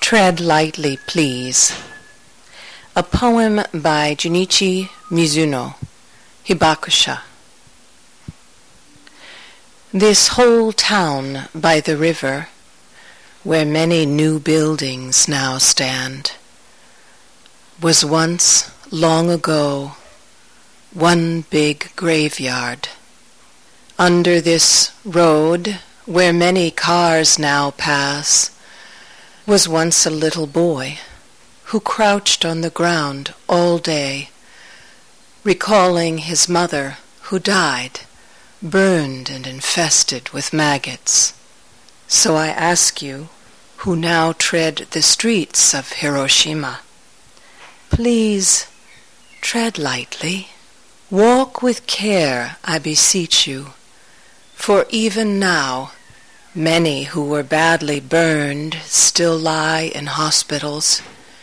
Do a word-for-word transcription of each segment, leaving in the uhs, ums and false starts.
Tread Lightly, Please. A poem by Junichi Mizuno, Hibakusha. This whole town by the river, where many new buildings now stand, was once, long ago, one big graveyard. Under this road, where many cars now pass, was once a little boy who crouched on the ground all day, recalling his mother who died, burned and infested with maggots. So I ask you, who now tread the streets of Hiroshima, please tread lightly, walk with care, I beseech you, for even now many who were badly burned still lie in hospitals.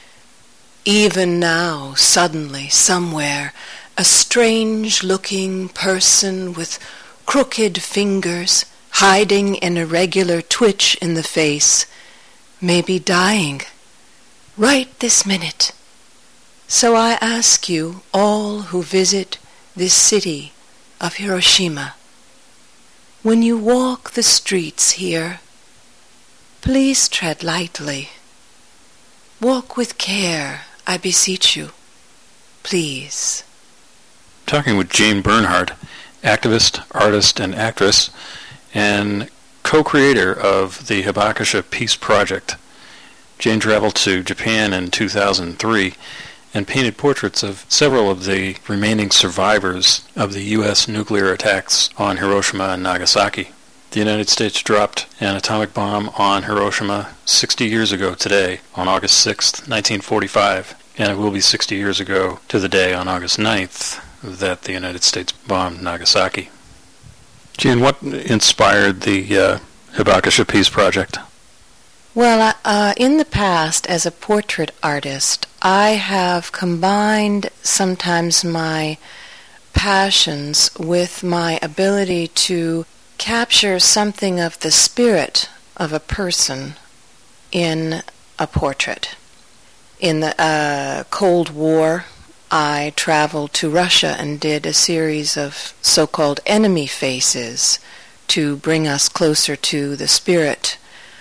Even now, suddenly, somewhere, a strange-looking person with crooked fingers, hiding an irregular twitch in the face, may be dying right this minute. So I ask you, all who visit this city of Hiroshima, when you walk the streets here, please tread lightly. Walk with care, I beseech you. Please. Talking with Jane Bernhardt, activist, artist, and actress, and co-creator of the Hibakusha Peace Project. Jane traveled to Japan in two thousand three and painted portraits of several of the remaining survivors of the U S nuclear attacks on Hiroshima and Nagasaki. The United States dropped an atomic bomb on Hiroshima sixty years ago today, on August sixth, nineteen forty-five, and it will be sixty years ago to the day on August ninth that the United States bombed Nagasaki. Jane, what inspired the uh, Hibakusha Peace Project? Well, uh, in the past, as a portrait artist, I have combined sometimes my passions with my ability to capture something of the spirit of a person in a portrait. In the uh, Cold War, I traveled to Russia and did a series of so-called enemy faces to bring us closer to the spirit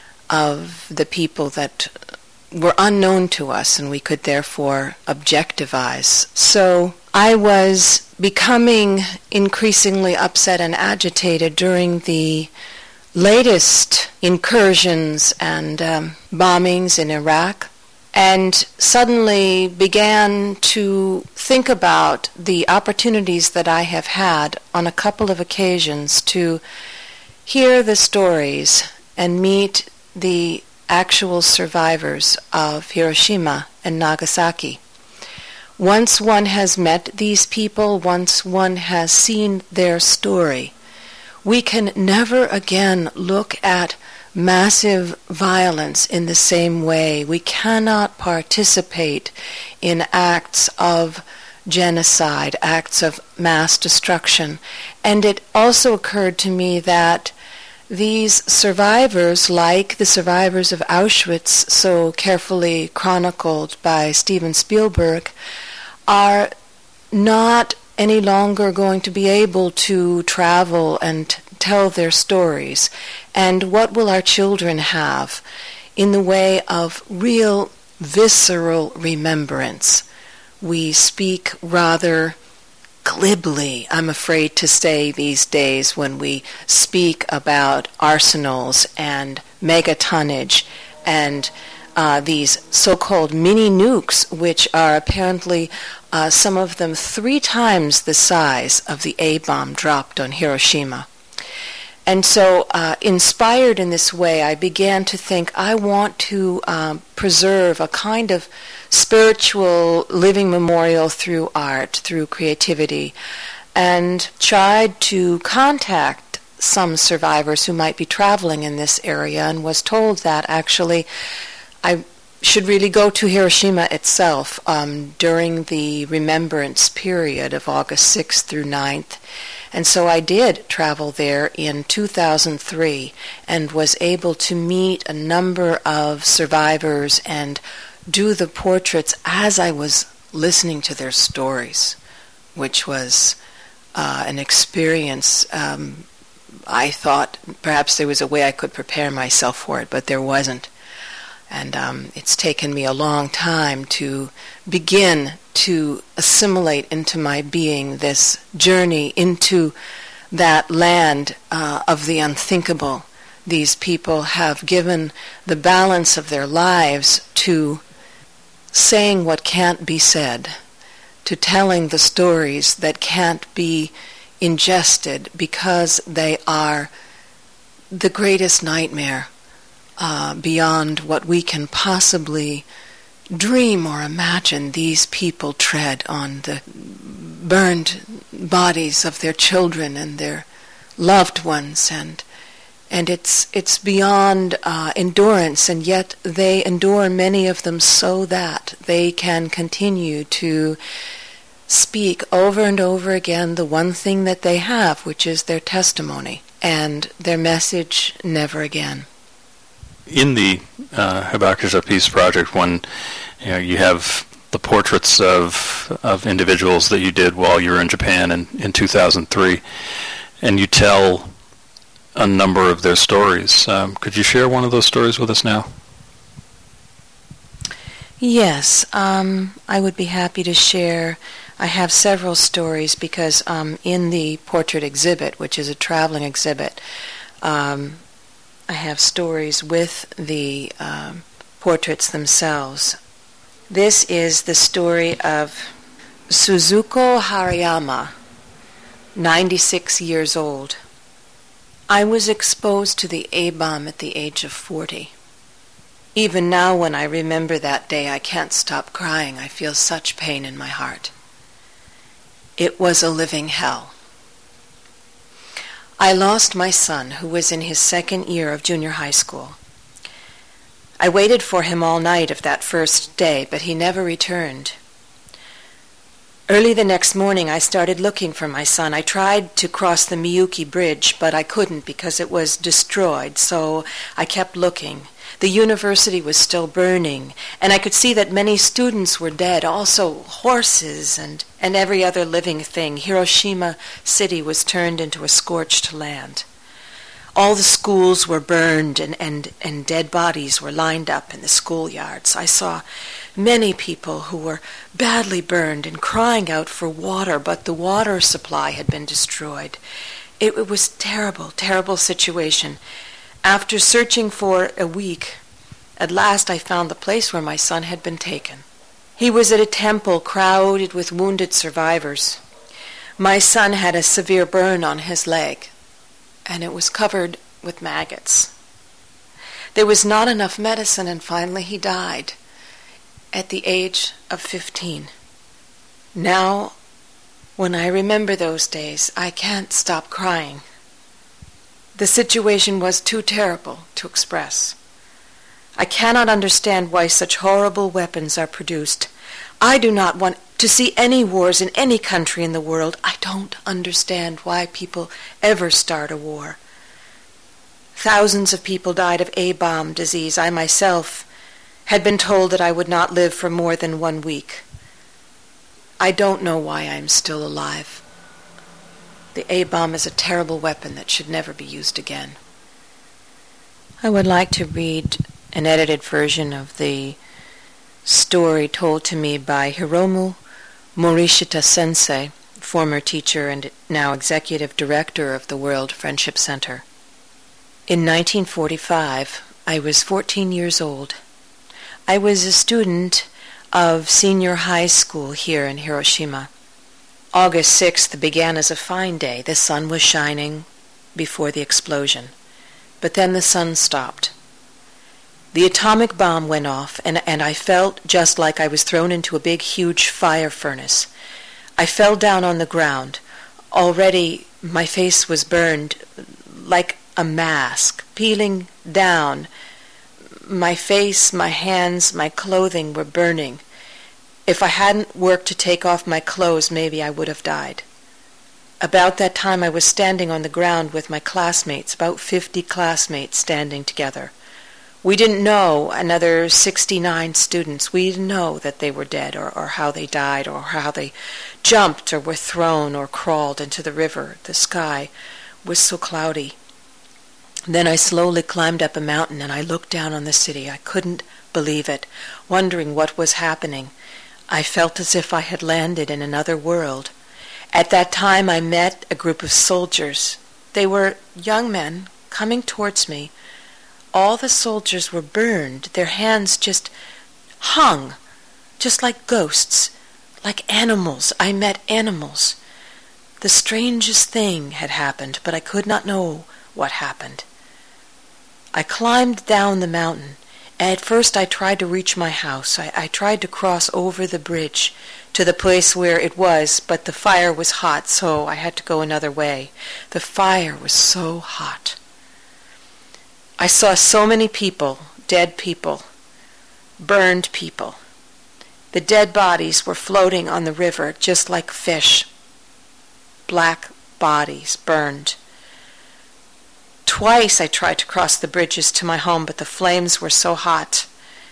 of the people that were unknown to us, and we could therefore objectivize. So I was becoming increasingly upset and agitated during the latest incursions and um, bombings in Iraq, and suddenly began to think about the opportunities that I have had on a couple of occasions to hear the stories and meet the actual survivors of Hiroshima and Nagasaki. Once one has met these people, once one has seen their story, we can never again look at massive violence in the same way. We cannot participate in acts of genocide, acts of mass destruction. And it also occurred to me that these survivors, like the survivors of Auschwitz, so carefully chronicled by Steven Spielberg, are not any longer going to be able to travel and tell their stories. And what will our children have in the way of real visceral remembrance? We speak rather glibly, I'm afraid to say these days, when we speak about arsenals and megatonnage and uh, these so-called mini nukes, which are apparently uh, some of them three times the size of the A-bomb dropped on Hiroshima. And so, uh, inspired in this way, I began to think I want to um, preserve a kind of spiritual living memorial through art, through creativity, and tried to contact some survivors who might be traveling in this area, and was told that actually I should really go to Hiroshima itself um, during the remembrance period of August sixth through ninth. And so I did travel there in two thousand three and was able to meet a number of survivors and do the portraits as I was listening to their stories, which was uh, an experience. Um, I thought perhaps there was a way I could prepare myself for it, but there wasn't. And um, it's taken me a long time to begin to assimilate into my being this journey into that land uh, of the unthinkable. These people have given the balance of their lives to saying what can't be said, to telling the stories that can't be ingested because they are the greatest nightmare uh, beyond what we can possibly dream or imagine. These people tread on the burned bodies of their children and their loved ones, and and it's it's beyond uh, endurance, and yet they endure, many of them, so that they can continue to speak over and over again the one thing that they have, which is their testimony and their message: never again. In the uh, Hibakusha Peace Project, when you know, you have the portraits of of individuals that you did while you were in Japan in, in two thousand three, and you tell a number of their stories. Um, could you share one of those stories with us now? Yes, um, I would be happy to share. I have several stories because um, in the portrait exhibit, which is a traveling exhibit, um, I have stories with the um, portraits themselves. This is the story of Suzuko Harayama, ninety-six years old. I was exposed to the A-bomb at the age of forty. Even now, when I remember that day, I can't stop crying. I feel such pain in my heart. It was a living hell. I lost my son, who was in his second year of junior high school. I waited for him all night of that first day, but he never returned. Early the next morning, I started looking for my son. I tried to cross the Miyuki Bridge, but I couldn't because it was destroyed, so I kept looking. The university was still burning, and I could see that many students were dead, also horses and, and every other living thing. Hiroshima City was turned into a scorched land. All the schools were burned, and, and, and dead bodies were lined up in the schoolyards. I saw many people who were badly burned and crying out for water, but the water supply had been destroyed. It, it was terrible, terrible situation. After searching for a week, at last I found the place where my son had been taken. He was at a temple crowded with wounded survivors. My son had a severe burn on his leg, and it was covered with maggots. There was not enough medicine, and finally he died at the age of fifteen. Now, when I remember those days, I can't stop crying. The situation was too terrible to express. I cannot understand why such horrible weapons are produced. I do not want to see any wars in any country in the world. I don't understand why people ever start a war. Thousands of people died of A-bomb disease. I myself had been told that I would not live for more than one week. I don't know why I am still alive. The A-bomb is a terrible weapon that should never be used again. I would like to read an edited version of the story told to me by Hiromu Morishita Sensei, former teacher and now executive director of the World Friendship Center. In nineteen forty-five, I was fourteen years old. I was a student of senior high school here in Hiroshima. August sixth began as a fine day. The sun was shining before the explosion. But then the sun stopped. The atomic bomb went off, and, and I felt just like I was thrown into a big, huge fire furnace. I fell down on the ground. Already my face was burned like a mask, peeling down. my face, my hands, my clothing were burning. If I hadn't worked to take off my clothes, maybe I would have died. About that time I was standing on the ground with my classmates, about fifty classmates standing together. We didn't know, another sixty-nine students, we didn't know that they were dead or, or how they died or how they jumped or were thrown or crawled into the river. The sky was so cloudy. Then I slowly climbed up a mountain and I looked down on the city. I couldn't believe it, wondering what was happening. I felt as if I had landed in another world. At that time I met a group of soldiers. They were young men coming towards me. All the soldiers were burned. Their hands just hung, just like ghosts, like animals. I met animals. The strangest thing had happened, but I could not know what happened. I climbed down the mountain. At first I tried to reach my house. I, I tried to cross over the bridge to the place where it was, but the fire was hot, so I had to go another way. The fire was so hot. I saw so many people, dead people, burned people. The dead bodies were floating on the river just like fish. Black bodies burned. Twice I tried to cross the bridges to my home, but the flames were so hot.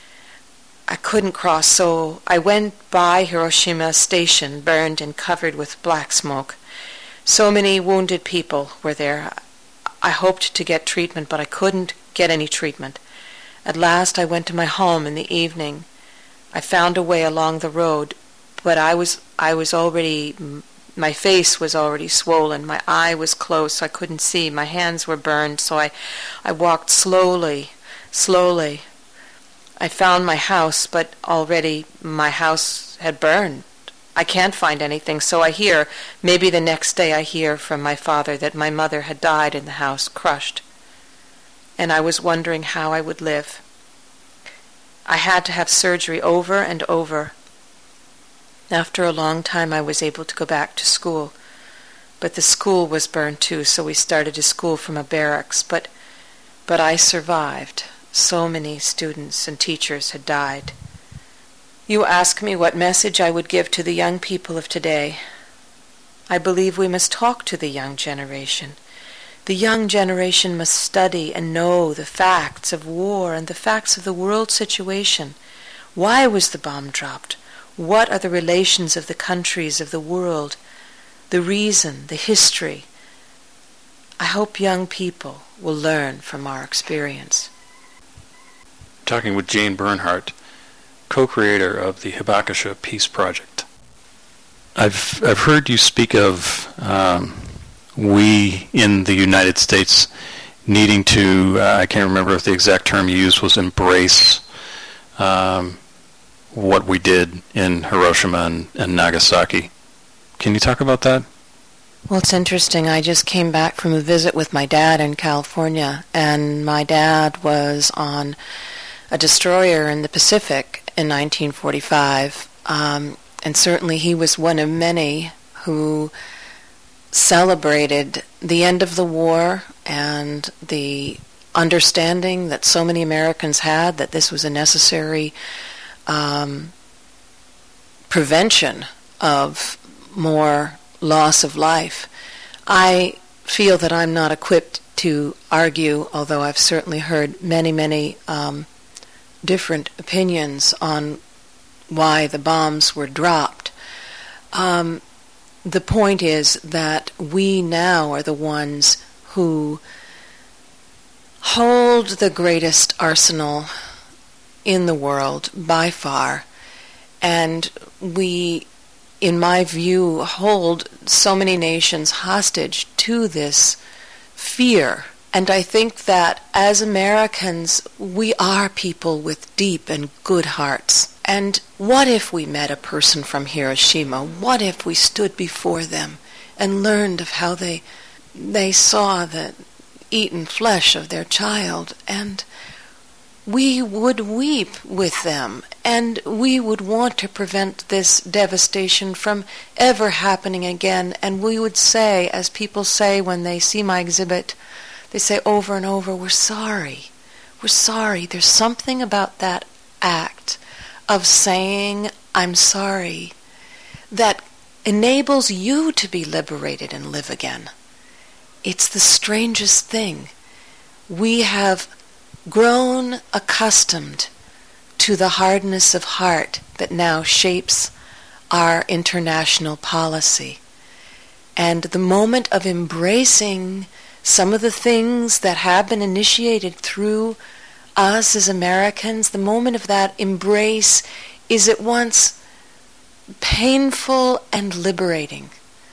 I couldn't cross, so I went by Hiroshima Station, burned and covered with black smoke. So many wounded people were there. I hoped to get treatment, but I couldn't get any treatment. At last I went to my home in the evening. I found a way along the road, but I was I was already... My face was already swollen. My eye was closed, so I couldn't see. My hands were burned, so I, I walked slowly, slowly. I found my house, but already my house had burned. I can't find anything, so I hear, maybe the next day I hear from my father that my mother had died in the house, crushed. And I was wondering how I would live. I had to have surgery over and over. After a long time I was able to go back to school, but the school was burned too, so we started a school from a barracks, but but I survived. So many students and teachers had died. You ask me what message I would give to the young people of today. I believe we must talk to the young generation. The young generation must study and know the facts of war and the facts of the world situation. Why was the bomb dropped? What are the relations of the countries of the world, the reason, the history? I hope young people will learn from our experience. Talking with Jane Bernhardt, co-creator of the Hibakusha Peace Project. I've I've heard you speak of um, we in the United States needing to, uh, I can't remember if the exact term you used was embrace um, what we did in Hiroshima and, and Nagasaki. Can you talk about that? Well, it's interesting. I just came back from a visit with my dad in California, and my dad was on a destroyer in the Pacific in nineteen forty-five, um, and certainly he was one of many who celebrated the end of the war and the understanding that so many Americans had that this was a necessary Um, prevention of more loss of life. I feel that I'm not equipped to argue, although I've certainly heard many, many um, different opinions on why the bombs were dropped. Um, the point is that we now are the ones who hold the greatest arsenal in the world by far, and we, in my view, hold so many nations hostage to this fear. And I think that as Americans, we are people with deep and good hearts. And what if we met a person from Hiroshima? What if we stood before them and learned of how they they saw the eaten flesh of their child, and we would weep with them, and we would want to prevent this devastation from ever happening again. And we would say, as people say when they see my exhibit, they say over and over, we're sorry. we're sorry. There's something about that act of saying, I'm sorry, that enables you to be liberated and live again. It's the strangest thing. We have grown accustomed to the hardness of heart that now shapes our international policy. And the moment of embracing some of the things that have been initiated through us as Americans, the moment of that embrace is at once painful and liberating,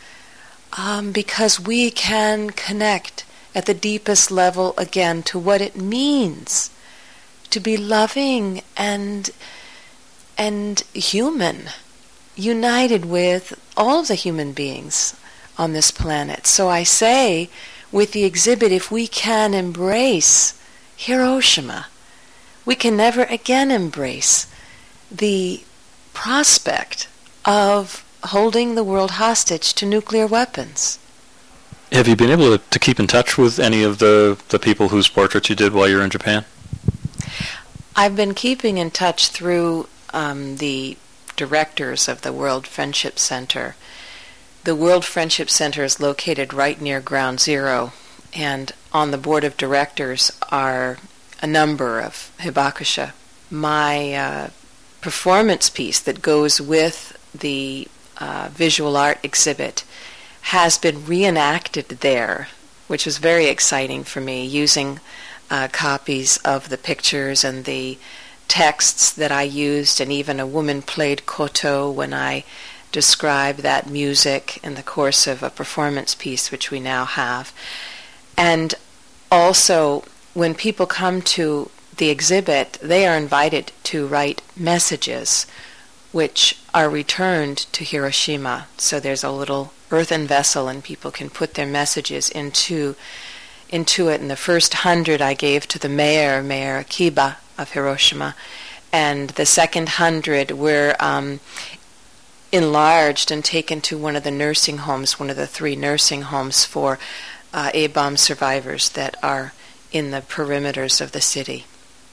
um, because we can connect at the deepest level again to what it means to be loving and and human, united with all of the human beings on this planet. So I say, with the exhibit, if we can embrace Hiroshima, we can never again embrace the prospect of holding the world hostage to nuclear weapons. Have you been able to, to keep in touch with any of the, the people whose portraits you did while you were in Japan? I've been keeping in touch through um, the directors of the World Friendship Center. The World Friendship Center is located right near Ground Zero, and on the board of directors are a number of hibakusha. My uh, performance piece that goes with the uh, visual art exhibit has been reenacted there, which was very exciting for me, using uh, copies of the pictures and the texts that I used, and even a woman played koto when I described that music in the course of a performance piece, which we now have. And also, when people come to the exhibit, they are invited to write messages which are returned to Hiroshima. So there's a little earthen vessel, and people can put their messages into into it. And the first hundred I gave to the mayor, Mayor Akiba of Hiroshima, and the second hundred were um, enlarged and taken to one of the nursing homes, one of the three nursing homes for uh, A-bomb survivors that are in the perimeters of the city.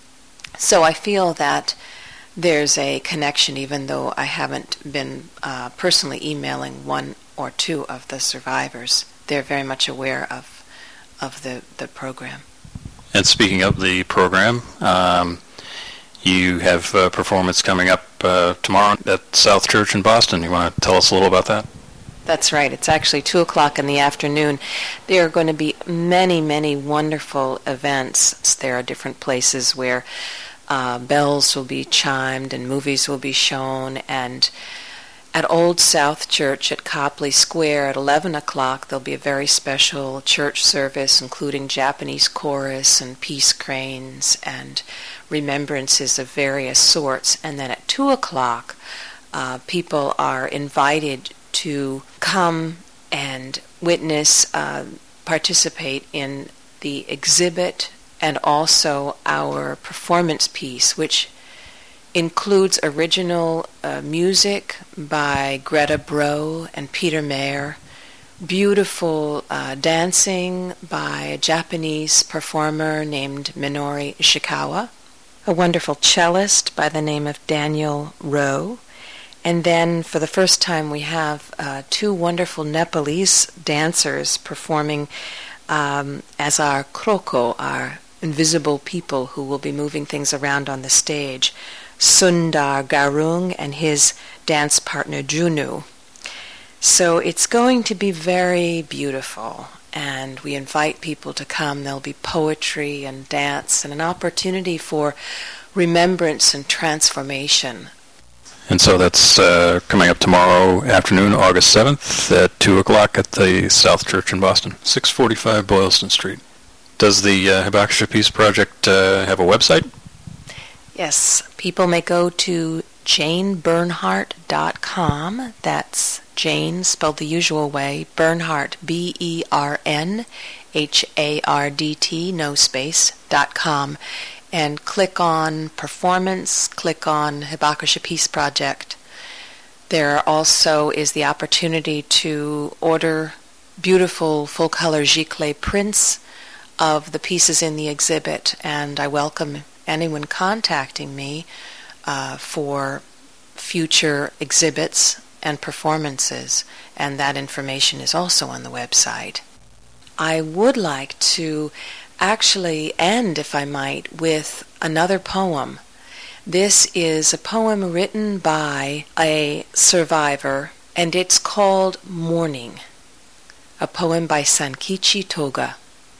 So I feel that there's a connection, even though I haven't been uh, personally emailing one or two of the survivors. They're very much aware of of the, the program. And speaking of the program, um, you have a performance coming up uh, tomorrow at South Church in Boston. You want to tell us a little about that? That's right. It's actually two o'clock in the afternoon. There are going to be many, many wonderful events. There are different places where uh, bells will be chimed and movies will be shown. And at Old South Church at Copley Square at eleven o'clock, there'll be a very special church service, including Japanese chorus and peace cranes and remembrances of various sorts. And then at two o'clock, uh, people are invited to come and witness, uh, participate in the exhibit and also our performance piece, which includes original uh, music by Greta Bro and Peter Mayer, beautiful uh, dancing by a Japanese performer named Minori Ishikawa, a wonderful cellist by the name of Daniel Rowe, and then for the first time we have uh, two wonderful Nepalese dancers performing um, as our kroko, our invisible people who will be moving things around on the stage, Sundar Garung and his dance partner Junu. So it's going to be very beautiful, and we invite people to come. There'll be poetry and dance and an opportunity for remembrance and transformation. And so that's uh, coming up tomorrow afternoon, August seventh, at two o'clock at the South Church in Boston, six forty-five Boylston Street. Does the uh, Hibakusha Peace Project uh, have a website? Yes, people may go to jane bernhardt dot com. That's Jane, spelled the usual way, Bernhardt, B E R N H A R D T, no space, dot com, and click on Performance, click on Hibakusha Peace Project. There also is the opportunity to order beautiful full-color giclée prints of the pieces in the exhibit, and I welcome anyone contacting me uh, for future exhibits and performances, and that information is also on the website. I would like to actually end, if I might, with another poem. This is a poem written by a survivor, and it's called Morning, a poem by Sankichi Toga.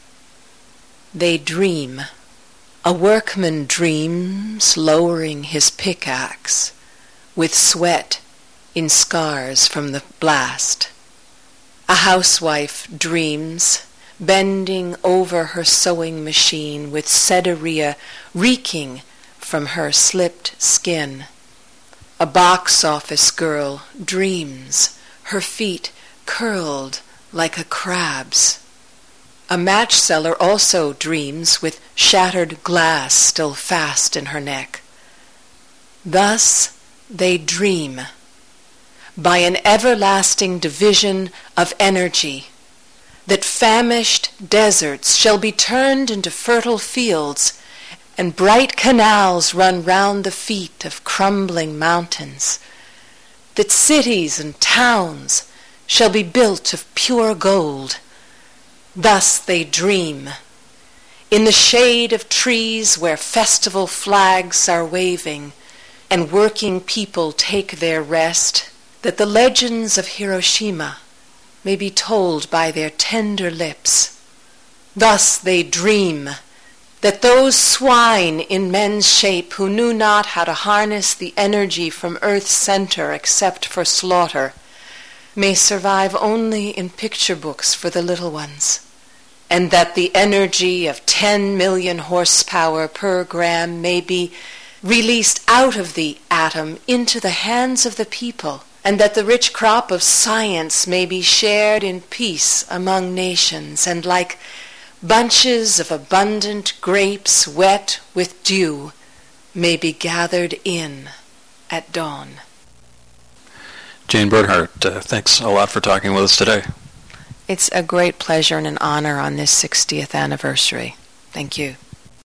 They dream. A workman dreams, lowering his pickaxe, with sweat in scars from the blast. A housewife dreams, bending over her sewing machine with sedaria reeking from her slipped skin. A box office girl dreams, her feet curled like a crab's. A match seller also dreams with shattered glass still fast in her neck. Thus they dream, by an everlasting division of energy, that famished deserts shall be turned into fertile fields, and bright canals run round the feet of crumbling mountains, that cities and towns shall be built of pure gold. Thus they dream, in the shade of trees where festival flags are waving, and working people take their rest, that the legends of Hiroshima may be told by their tender lips. Thus they dream, that those swine in men's shape who knew not how to harness the energy from Earth's center except for slaughter may survive only in picture books for the little ones, and that the energy of ten million horsepower per gram may be released out of the atom into the hands of the people, and that the rich crop of science may be shared in peace among nations, and like bunches of abundant grapes wet with dew may be gathered in at dawn. Jane Bernhardt, uh, thanks a lot for talking with us today. It's a great pleasure and an honor on this sixtieth anniversary. Thank you.